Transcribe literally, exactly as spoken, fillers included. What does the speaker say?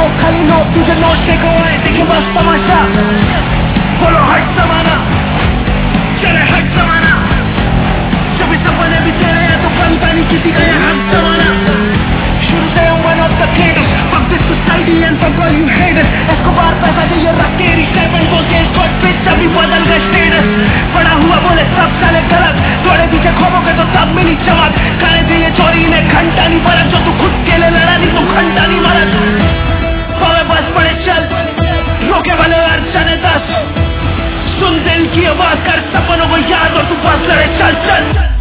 Note खाली note, तुझे note से को आए देखे बस तमाशा। बोलो हट जमाना, चले हट जमाना, जब भी सपने भी तेरे हैं तो बनता नहीं किसी का ये हक जमाना। शुरू से I'm one of the greatest, fuck this society and fuck all you haters। Escobar पैसा चाहिए रख के seven को केस कोट पिच अभी बदल गए स्टेटस। बड़ा हुआ बोले सब साले गलत, थोड़े पीछे खोलोगे तो तब मिली चमक। खाने चाहिए चोरी ने घंटा नहीं फर्क, जो तू खुद के लिए लड़ा नहीं तो घंटा नहीं मरत। हमें बस पड़े चल, रोके वाले अड़चने दस, सुन दिल की आवाज कर सपनों को याद और तू बस लड़े चल चल।